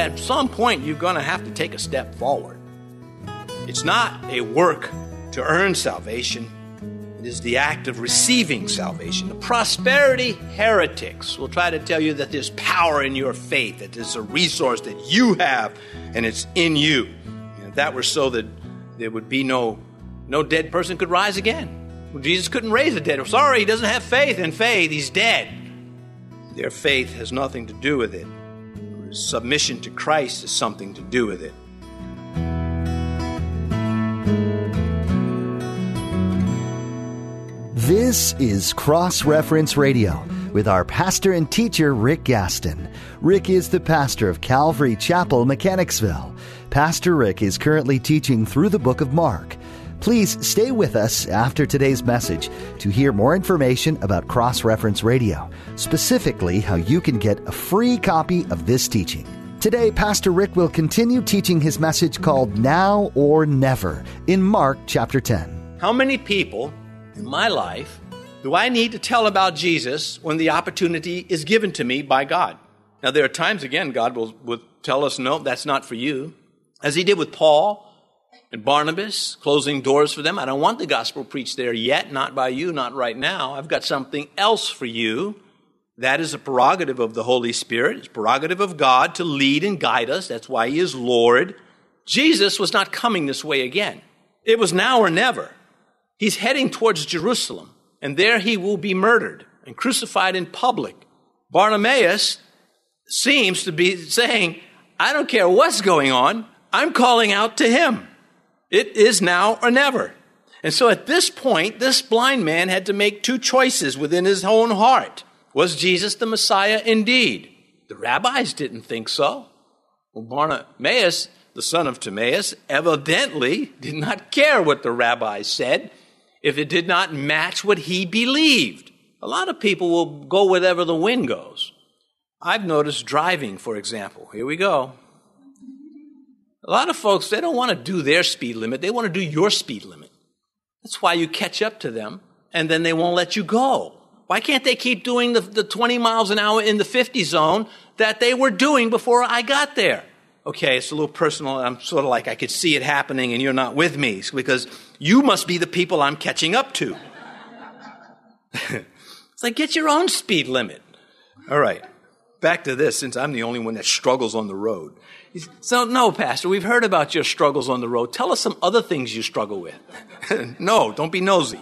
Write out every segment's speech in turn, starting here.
at some point you're going to have to take a step forward. It's not a work to earn salvation. It is the act of receiving salvation. The prosperity heretics will try to tell you that there's power in your faith, that there's a resource that you have, and it's in you. And if that were so, that there would be no dead person could rise again. Well, Jesus couldn't raise the dead. Sorry, he doesn't have faith in faith. He's dead. Their faith has nothing to do with it. Submission to Christ has something to do with it. This is Cross Reference Radio with our pastor and teacher, Rick Gaston. Rick is the pastor of Calvary Chapel, Mechanicsville. Pastor Rick is currently teaching through the book of Mark. Please stay with us after today's message to hear more information about Cross Reference Radio, specifically how you can get a free copy of this teaching. Today, Pastor Rick will continue teaching his message called Now or Never in Mark chapter 10. How many people in my life do I need to tell about Jesus when the opportunity is given to me by God? Now, there are times, again, God will tell us, no, that's not for you. As he did with Paul and Barnabas, closing doors for them. I don't want the gospel preached there yet, not by you, not right now. I've got something else for you. That is a prerogative of the Holy Spirit. It's a prerogative of God to lead and guide us. That's why he is Lord. Jesus was not coming this way again. It was now or never. He's heading towards Jerusalem, and there he will be murdered and crucified in public. Bartimaeus seems to be saying, I don't care what's going on. I'm calling out to him. It is now or never. And so at this point, this blind man had to make two choices within his own heart. Was Jesus the Messiah indeed? The rabbis didn't think so. Well, Bartimaeus, the son of Timaeus, evidently did not care what the rabbis said if it did not match what he believed. A lot of people will go wherever the wind goes. I've noticed driving, for example. Here we go. A lot of folks, they don't want to do their speed limit. They want to do your speed limit. That's why you catch up to them, and then they won't let you go. Why can't they keep doing the 20 miles an hour in the 50 zone that they were doing before I got there? Okay, it's a little personal. I'm sort of like I could see it happening, and you're not with me because you must be the people I'm catching up to. It's like, get your own speed limit. All right, back to this, since I'm the only one that struggles on the road. So, no, Pastor, we've heard about your struggles on the road. Tell us some other things you struggle with. No, don't be nosy.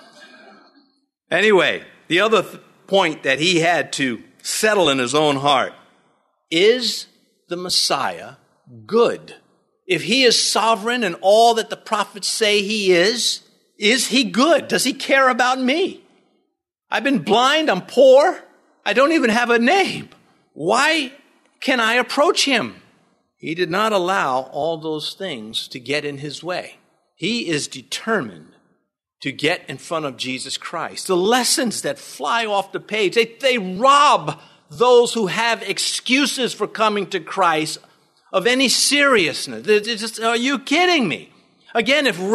Anyway, the other point that he had to settle in his own heart, is the Messiah good? If he is sovereign and all that the prophets say he is he good? Does he care about me? I've been blind, I'm poor, I don't even have a name. Why can I approach him? He did not allow all those things to get in his way. He is determined to get in front of Jesus Christ. The lessons that fly off the page, they rob those who have excuses for coming to Christ of any seriousness. It's just, are you kidding me? Again, if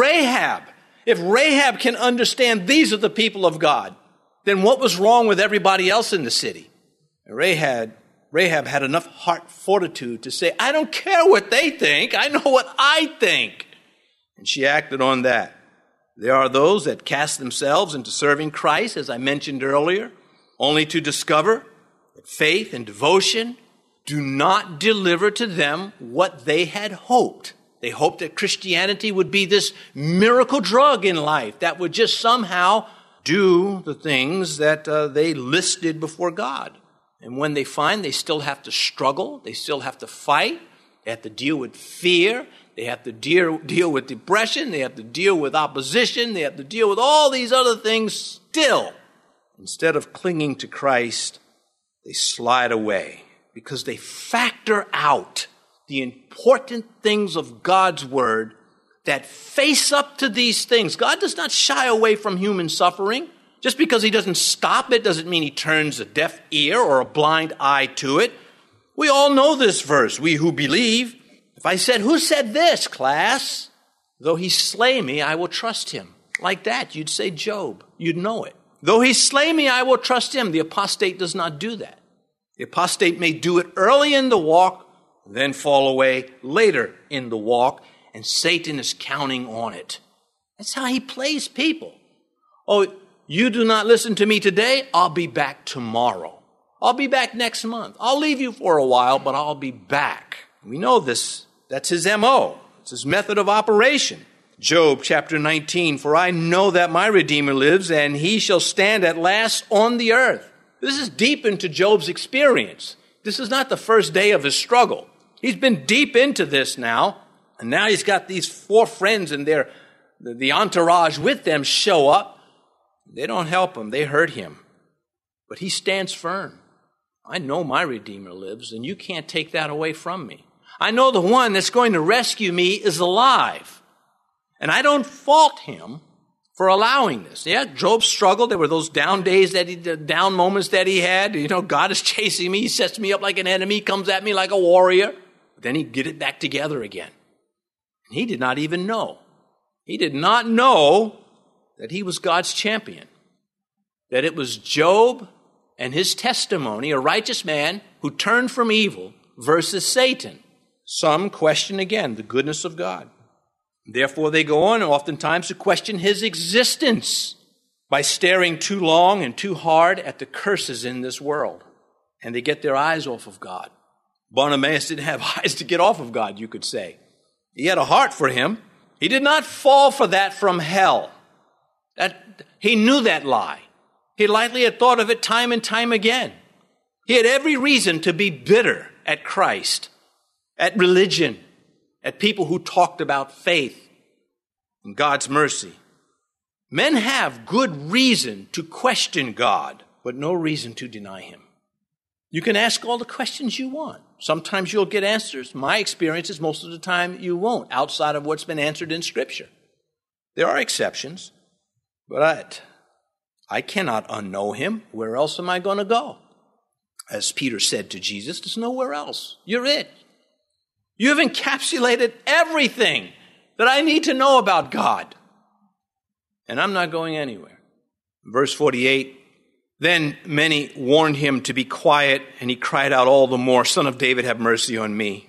Rahab can understand these are the people of God, then what was wrong with everybody else in the city? Rahab had enough heart fortitude to say, I don't care what they think. I know what I think. And she acted on that. There are those that cast themselves into serving Christ, as I mentioned earlier, only to discover that faith and devotion do not deliver to them what they had hoped. They hoped that Christianity would be this miracle drug in life that would just somehow do the things that they listed before God. And when they find they still have to struggle, they still have to fight, they have to deal with fear, they have to deal with depression, they have to deal with opposition, they have to deal with all these other things still. Instead of clinging to Christ, they slide away because they factor out the important things of God's word that face up to these things. God does not shy away from human suffering. Just because he doesn't stop it doesn't mean he turns a deaf ear or a blind eye to it. We all know this verse, we who believe. If I said, who said this, class? Though he slay me, I will trust him. Like that, you'd say Job. You'd know it. Though he slay me, I will trust him. The apostate does not do that. The apostate may do it early in the walk, then fall away later in the walk, and Satan is counting on it. That's how he plays people. Oh, you do not listen to me today, I'll be back tomorrow. I'll be back next month. I'll leave you for a while, but I'll be back. We know this. That's his M.O. It's his method of operation. Job chapter 19, for I know that my Redeemer lives, and he shall stand at last on the earth. This is deep into Job's experience. This is not the first day of his struggle. He's been deep into this now, and now he's got these 4 friends and the entourage with them show up. They don't help him. They hurt him. But he stands firm. I know my Redeemer lives, and you can't take that away from me. I know the one that's going to rescue me is alive. And I don't fault him for allowing this. Yeah, Job struggled. There were those down days, down moments that he had. You know, God is chasing me. He sets me up like an enemy, comes at me like a warrior. But then he'd get it back together again. And he did not even know. He did not know that he was God's champion. That it was Job and his testimony, a righteous man who turned from evil, versus Satan. Some question again the goodness of God. Therefore, they go on oftentimes to question his existence by staring too long and too hard at the curses in this world. And they get their eyes off of God. Bartimaeus didn't have eyes to get off of God, you could say. He had a heart for him. He did not fall for that from hell. He knew that lie. He likely had thought of it time and time again. He had every reason to be bitter at Christ, at religion, at people who talked about faith and God's mercy. Men have good reason to question God, but no reason to deny him. You can ask all the questions you want. Sometimes you'll get answers. My experience is most of the time you won't, outside of what's been answered in Scripture. There are exceptions, but I cannot unknow him. Where else am I going to go? As Peter said to Jesus, there's nowhere else. You're it. You have encapsulated everything that I need to know about God. And I'm not going anywhere. Verse 48, then many warned him to be quiet, and he cried out all the more, Son of David, have mercy on me.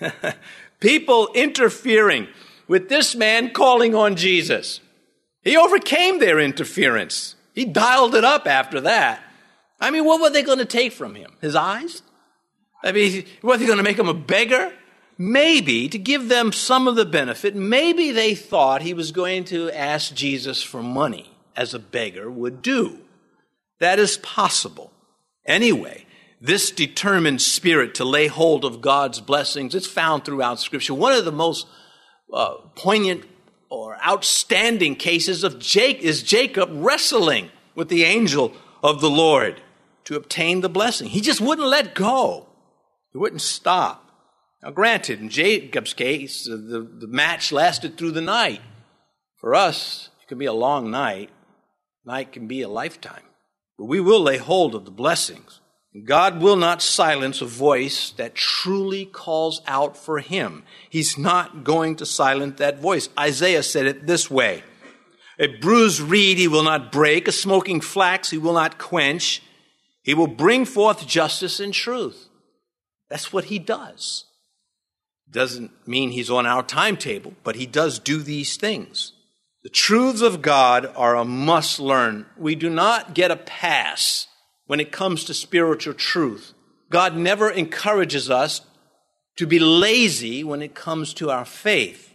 People interfering with this man calling on Jesus. He overcame their interference. He dialed it up after that. I mean, what were they going to take from him? His eyes? I mean, were they going to make him a beggar? Maybe, to give them some of the benefit, maybe they thought he was going to ask Jesus for money, as a beggar would do. That is possible. Anyway, this determined spirit to lay hold of God's blessings, it's found throughout Scripture. One of the most poignant or outstanding cases of is Jacob wrestling with the angel of the Lord to obtain the blessing. He just wouldn't let go. He wouldn't stop. Now, granted, in Jacob's case, the match lasted through the night. For us, it can be a long night. Night can be a lifetime. But we will lay hold of the blessings. God will not silence a voice that truly calls out for him. He's not going to silence that voice. Isaiah said it this way, a bruised reed he will not break, a smoking flax he will not quench. He will bring forth justice and truth. That's what he does. Doesn't mean he's on our timetable, but he does do these things. The truths of God are a must learn. We do not get a pass when it comes to spiritual truth. God never encourages us to be lazy when it comes to our faith,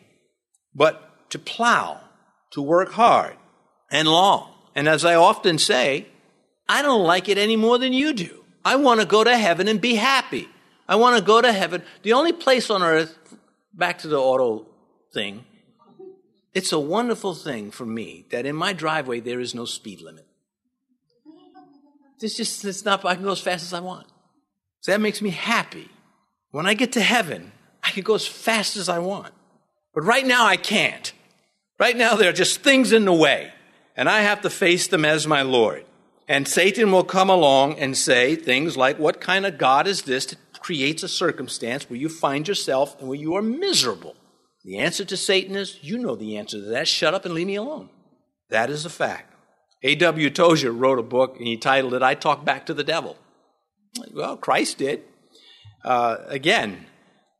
but to plow, to work hard and long. And as I often say, I don't like it any more than you do. I want to go to heaven and be happy. I want to go to heaven. The only place on earth, back to the auto thing, it's a wonderful thing for me that in my driveway there is no speed limit. I can go as fast as I want. So that makes me happy. When I get to heaven, I can go as fast as I want. But right now I can't. Right now there are just things in the way, and I have to face them as my Lord. And Satan will come along and say things like, what kind of God is this that creates a circumstance where you find yourself and where you are miserable? The answer to Satan is, you know the answer to that. Shut up and leave me alone. That is a fact. A.W. Tozer wrote a book, and he titled it, I Talk Back to the Devil. Well, Christ did. Again,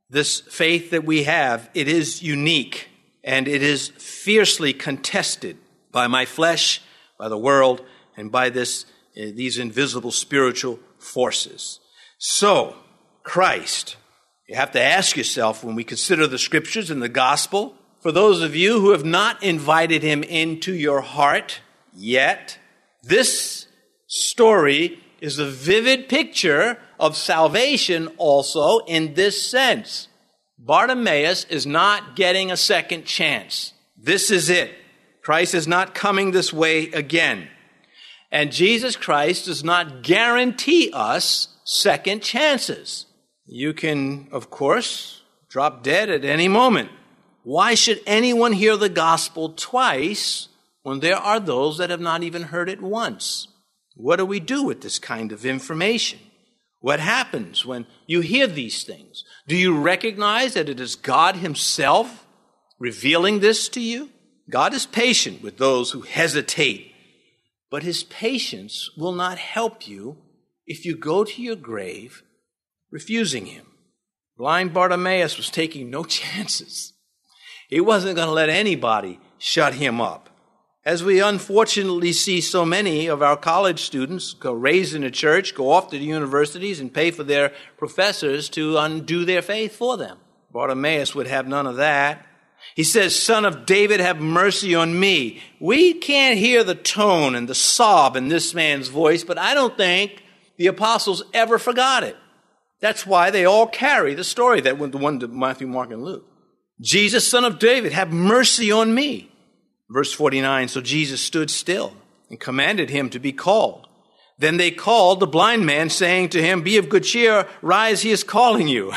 This faith that we have, it is unique, and it is fiercely contested by my flesh, by the world, and by these invisible spiritual forces. So, Christ, you have to ask yourself when we consider the scriptures and the gospel, for those of you who have not invited him into your heart yet, this story is a vivid picture of salvation also in this sense. Bartimaeus is not getting a second chance. This is it. Christ is not coming this way again. And Jesus Christ does not guarantee us second chances. You can, of course, drop dead at any moment. Why should anyone hear the gospel twice when there are those that have not even heard it once? What do we do with this kind of information? What happens when you hear these things? Do you recognize that it is God himself revealing this to you? God is patient with those who hesitate, but his patience will not help you if you go to your grave refusing him. Blind Bartimaeus was taking no chances. He wasn't going to let anybody shut him up. As we unfortunately see so many of our college students go raised in a church, go off to the universities and pay for their professors to undo their faith for them. Bartimaeus would have none of that. He says, "Son of David, have mercy on me." We can't hear the tone and the sob in this man's voice, but I don't think the apostles ever forgot it. That's why they all carry the story, the one to Matthew, Mark, and Luke. Jesus, Son of David, have mercy on me. Verse 49, so Jesus stood still and commanded him to be called. Then they called the blind man, saying to him, "Be of good cheer, rise, he is calling you."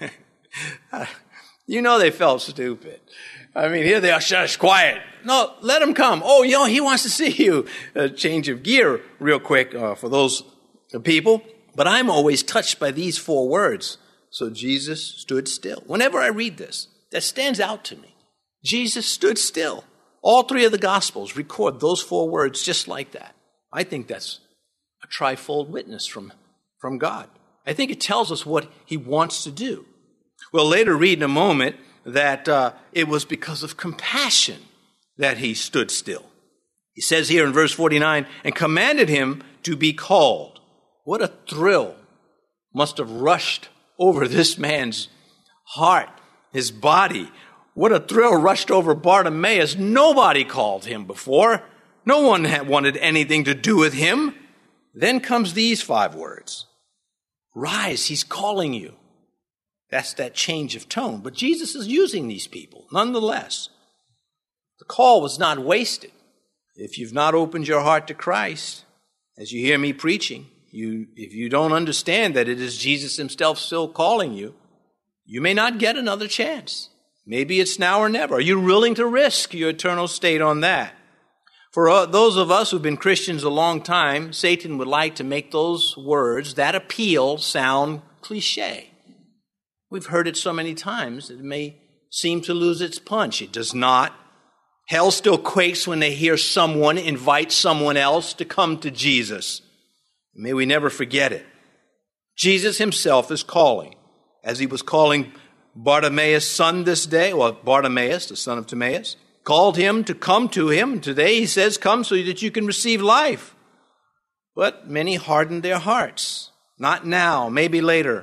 You know they felt stupid. I mean, here they are, shush, quiet. No, let him come. Oh, he wants to see you. A change of gear real quick for those people. But I'm always touched by these 4 words. So Jesus stood still. Whenever I read this, that stands out to me. Jesus stood still. All 3 of the Gospels record those 4 words just like that. I think that's a trifold witness from God. I think it tells us what he wants to do. We'll later read in a moment that it was because of compassion that he stood still. He says here in verse 49, and commanded him to be called. What a thrill must have rushed over this man's heart, his body. What a thrill rushed over Bartimaeus. Nobody called him before. No one had wanted anything to do with him. Then comes these 5 words. Rise, he's calling you. That's that change of tone. But Jesus is using these people, nonetheless. The call was not wasted. If you've not opened your heart to Christ, as you hear me preaching, if you don't understand that it is Jesus himself still calling you, you may not get another chance. Maybe it's now or never. Are you willing to risk your eternal state on that? For those of us who've been Christians a long time, Satan would like to make those words, that appeal, sound cliche. We've heard it so many times, it may seem to lose its punch. It does not. Hell still quakes when they hear someone invite someone else to come to Jesus. May we never forget it. Jesus himself is calling, as he was calling Bartimaeus' son this day, or Bartimaeus, the son of Timaeus, called him to come to him. Today he says, come so that you can receive life. But many hardened their hearts. Not now, maybe later.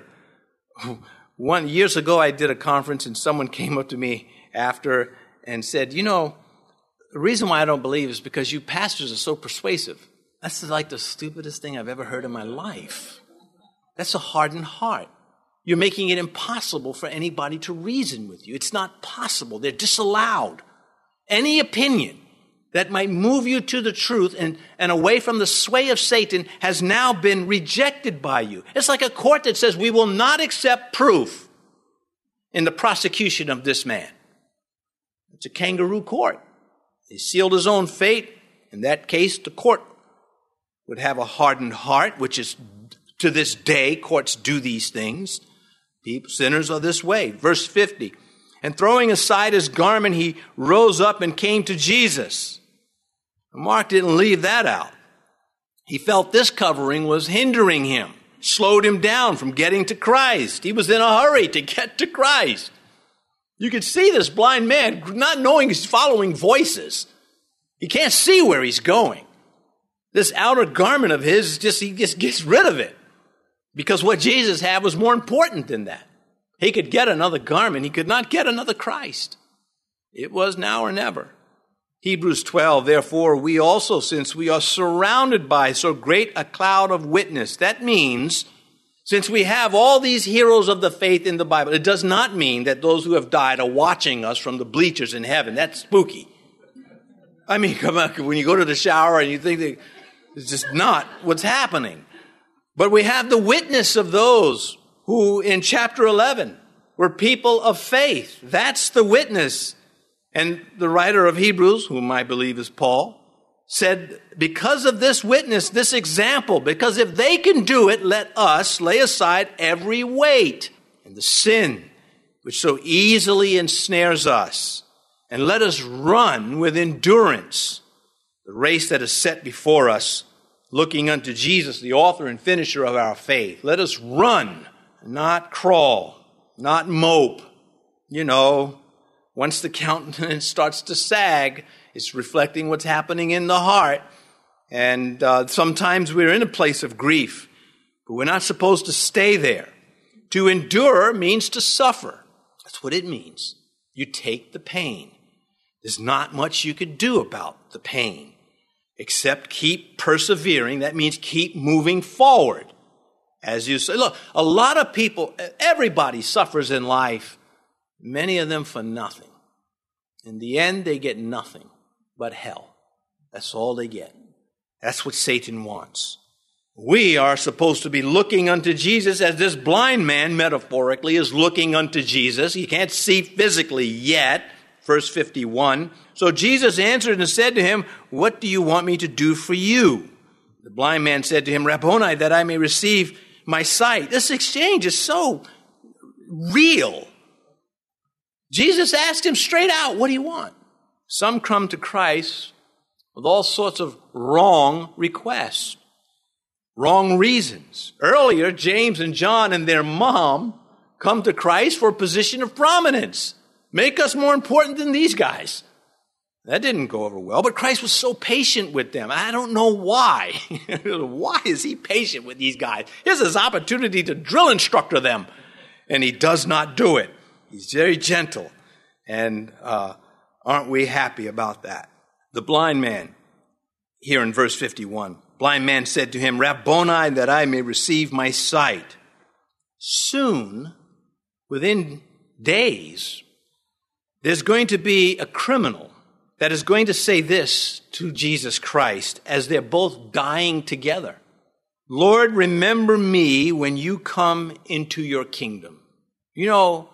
Years ago I did a conference and someone came up to me after and said, the reason why I don't believe is because you pastors are so persuasive. That's like the stupidest thing I've ever heard in my life. That's a hardened heart. You're making it impossible for anybody to reason with you. It's not possible. They're disallowed. Any opinion that might move you to the truth and away from the sway of Satan has now been rejected by you. It's like a court that says we will not accept proof in the prosecution of this man. It's a kangaroo court. He sealed his own fate. In that case, the court would have a hardened heart, which is to this day, courts do these things. Sinners are this way. Verse 50. And throwing aside his garment, he rose up and came to Jesus. Mark didn't leave that out. He felt this covering was hindering him. slowed him down from getting to Christ. He was in a hurry to get to Christ. You could see this blind man not knowing he's following voices. He can't see where he's going. This outer garment of his, he just gets rid of it. Because what Jesus had was more important than that. He could get another garment. He could not get another Christ. It was now or never. Hebrews 12, therefore, we also, since we are surrounded by so great a cloud of witness, that means, since we have all these heroes of the faith in the Bible, it does not mean that those who have died are watching us from the bleachers in heaven. That's spooky. I mean, come on, when you go to the shower and you think that it's just not what's happening. But we have the witness of those who in chapter 11 were people of faith. That's the witness. And the writer of Hebrews, whom I believe is Paul, said, because of this witness, this example, because if they can do it, let us lay aside every weight and the sin which so easily ensnares us, and let us run with endurance the race that is set before us, looking unto Jesus, the author and finisher of our faith. Let us run, not crawl, not mope. You know, once the countenance starts to sag, it's reflecting what's happening in the heart. And sometimes we're in a place of grief, but we're not supposed to stay there. To endure means to suffer. That's what it means. You take the pain. There's not much you could do about the pain except keep persevering. That means keep moving forward. As you say, look, a lot of people, everybody suffers in life, many of them for nothing. In the end, they get nothing but hell. That's all they get. That's what Satan wants. We are supposed to be looking unto Jesus as this blind man, metaphorically, is looking unto Jesus. He can't see physically yet. Verse 51. So Jesus answered and said to him, what do you want me to do for you? The blind man said to him, Rabboni, that I may receive my sight. This exchange is so real. Jesus asked him straight out, what do you want? Some come to Christ with all sorts of wrong requests, wrong reasons. Earlier, James and John and their mom come to Christ for a position of prominence. Make us more important than these guys. That didn't go over well, but Christ was so patient with them. I don't know why. Why is he patient with these guys? Here's his opportunity to drill instructor them, and he does not do it. He's very gentle, and aren't we happy about that? The blind man, here in verse 51, blind man said to him, Rabboni, that I may receive my sight. Soon, within days, there's going to be a criminal that is going to say this to Jesus Christ as they're both dying together. Lord, remember me when you come into your kingdom. You know,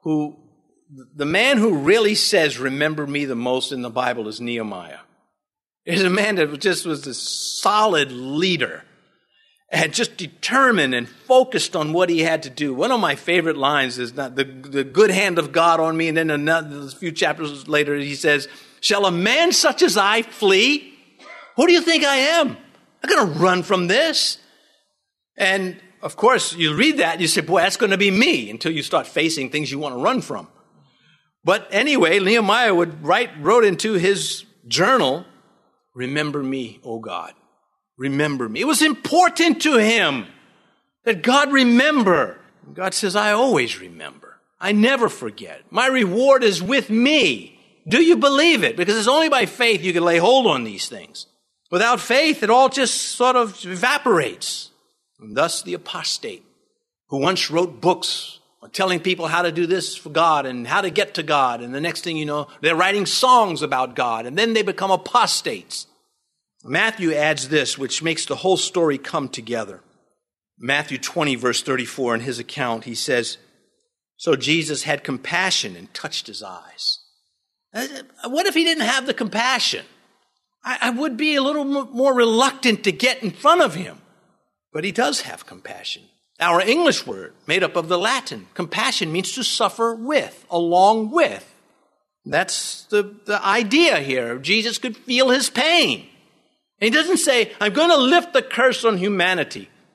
the man who really says, remember me the most in the Bible is Nehemiah. He's a man that just was a solid leader and just determined and focused on what he had to do. One of my favorite lines is not the good hand of God on me. And then a few chapters later, he says, shall a man such as I flee? Who do you think I am? I'm going to run from this. And of course, you read that and you say, boy, that's going to be me, until you start facing things you want to run from. But anyway, Nehemiah wrote into his journal, remember me, O God. Remember me. It was important to him that God remember. God says, I always remember. I never forget. My reward is with me. Do you believe it? Because it's only by faith you can lay hold on these things. Without faith, it all just sort of evaporates. And thus the apostate, who once wrote books telling people how to do this for God and how to get to God. And the next thing you know, they're writing songs about God. And then they become apostates. Matthew adds this, which makes the whole story come together. Matthew 20, verse 34, in his account, he says, so Jesus had compassion and touched his eyes. What if he didn't have the compassion? I would be a little more reluctant to get in front of him. But he does have compassion. Our English word, made up of the Latin, compassion means to suffer with, along with. That's the idea here. Jesus could feel his pain. And he doesn't say, I'm going to lift the curse on humanity.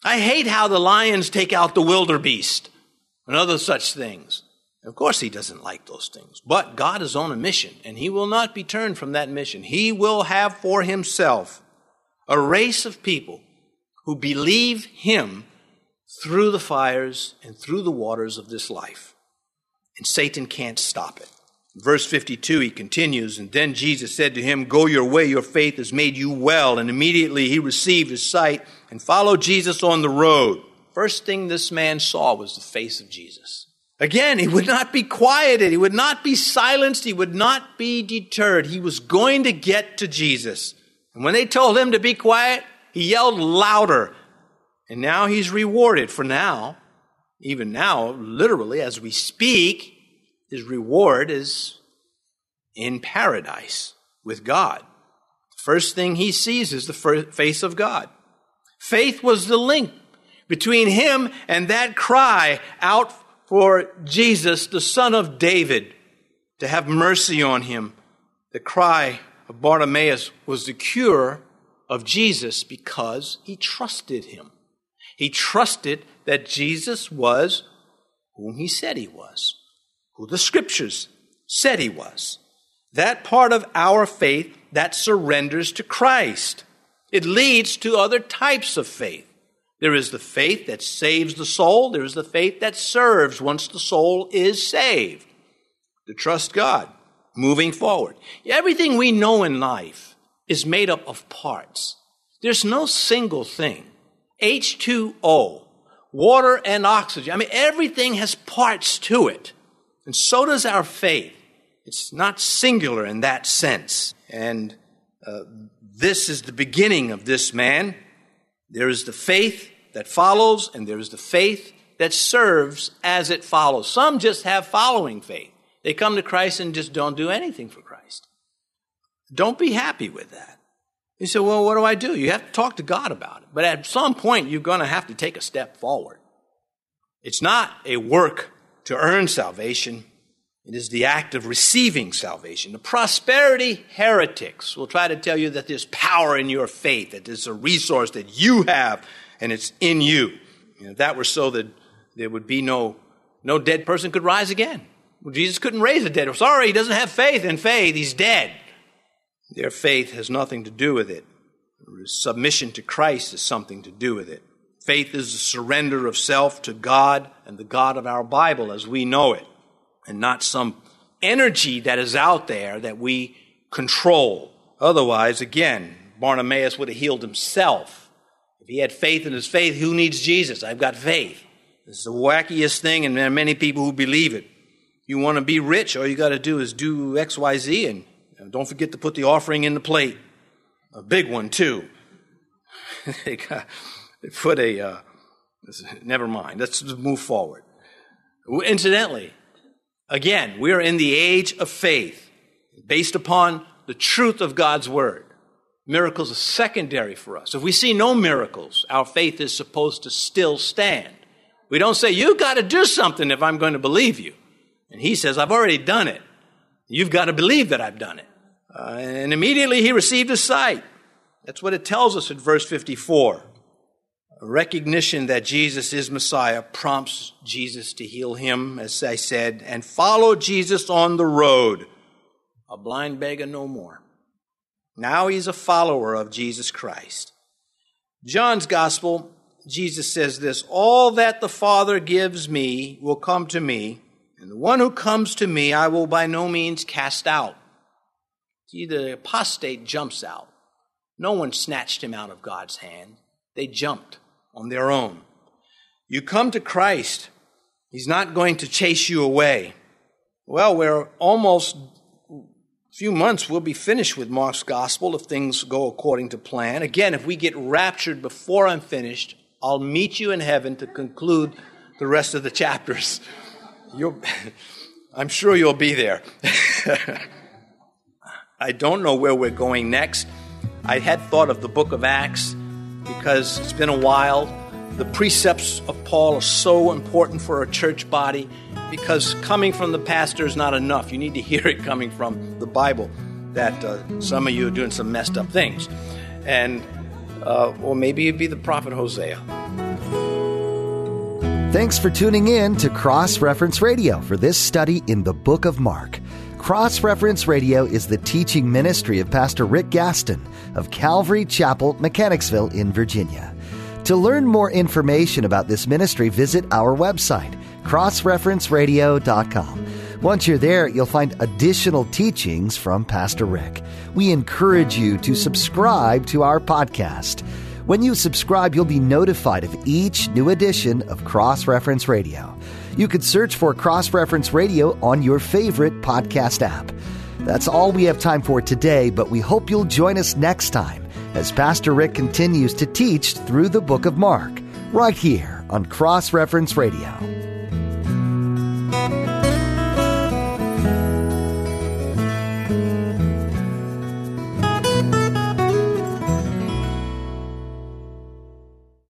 I hate how the lions take out the wildebeest and other such things. Of course he doesn't like those things. But God is on a mission, and he will not be turned from that mission. He will have for himself a race of people who believe him through the fires and through the waters of this life. And Satan can't stop it. Verse 52, he continues, and then Jesus said to him, "Go your way, your faith has made you well." And immediately he received his sight and followed Jesus on the road. First thing this man saw was the face of Jesus. Again, he would not be quieted. He would not be silenced. He would not be deterred. He was going to get to Jesus. And when they told him to be quiet, he yelled louder. And now he's rewarded. For now, even now, literally, as we speak, his reward is in paradise with God. The first thing he sees is the face of God. Faith was the link between him and that cry out for Jesus, the Son of David, to have mercy on him. The cry of Bartimaeus was the cure of Jesus because he trusted him. He trusted that Jesus was whom he said he was, who the Scriptures said he was. That part of our faith that surrenders to Christ. It leads to other types of faith. There is the faith that saves the soul. There is the faith that serves once the soul is saved. To trust God, moving forward. Everything we know in life is made up of parts. There's no single thing. H2O, water and oxygen. I mean, everything has parts to it. And so does our faith. It's not singular in that sense. And this is the beginning of this man. There is the faith that follows, and there is the faith that serves as it follows. Some just have following faith. They come to Christ and just don't do anything for Christ. Don't be happy with that. You say, well, what do I do? You have to talk to God about it. But at some point, you're going to have to take a step forward. It's not a work to earn salvation. It is the act of receiving salvation. The prosperity heretics will try to tell you that there's power in your faith, that there's a resource that you have, and it's in you. If that were so, that there would be no dead person could rise again. Well, Jesus couldn't raise the dead. Sorry, he doesn't have faith in faith. He's dead. Their faith has nothing to do with it. Submission to Christ has something to do with it. Faith is the surrender of self to God and the God of our Bible as we know it, and not some energy that is out there that we control. Otherwise, again, Bartimaeus would have healed himself. If he had faith in his faith, who needs Jesus? I've got faith. This is the wackiest thing, and there are many people who believe it. You want to be rich, all you got to do is do X, Y, Z, and don't forget to put the offering in the plate. A big one, too. They put never mind. Let's move forward. Incidentally, again, we are in the age of faith, based upon the truth of God's Word. Miracles are secondary for us. If we see no miracles, our faith is supposed to still stand. We don't say, you've got to do something if I'm going to believe you. And he says, I've already done it. You've got to believe that I've done it. And immediately he received his sight. That's what it tells us in verse 54. A recognition that Jesus is Messiah prompts Jesus to heal him, as I said, and follow Jesus on the road. A blind beggar no more. Now he's a follower of Jesus Christ. John's Gospel, Jesus says this, all that the Father gives me will come to me, and the one who comes to me I will by no means cast out. See, the apostate jumps out. No one snatched him out of God's hand. They jumped on their own. You come to Christ, he's not going to chase you away. Well, we're almost a few months, we'll be finished with Mark's Gospel if things go according to plan. Again, if we get raptured before I'm finished, I'll meet you in heaven to conclude the rest of the chapters. I'm sure you'll be there. I don't know where we're going next. I had thought of the book of Acts because it's been a while. The precepts of Paul are so important for a church body because coming from the pastor is not enough. You need to hear it coming from the Bible that some of you are doing some messed up things. And or maybe it'd be the prophet Hosea. Thanks for tuning in to Cross Reference Radio for this study in the book of Mark. Cross Reference Radio is the teaching ministry of Pastor Rick Gaston of Calvary Chapel, Mechanicsville in Virginia. To learn more information about this ministry, visit our website, crossreferenceradio.com. Once you're there, you'll find additional teachings from Pastor Rick. We encourage you to subscribe to our podcast. When you subscribe, you'll be notified of each new edition of Cross Reference Radio. You could search for Cross Reference Radio on your favorite podcast app. That's all we have time for today, but we hope you'll join us next time as Pastor Rick continues to teach through the book of Mark, right here on Cross Reference Radio.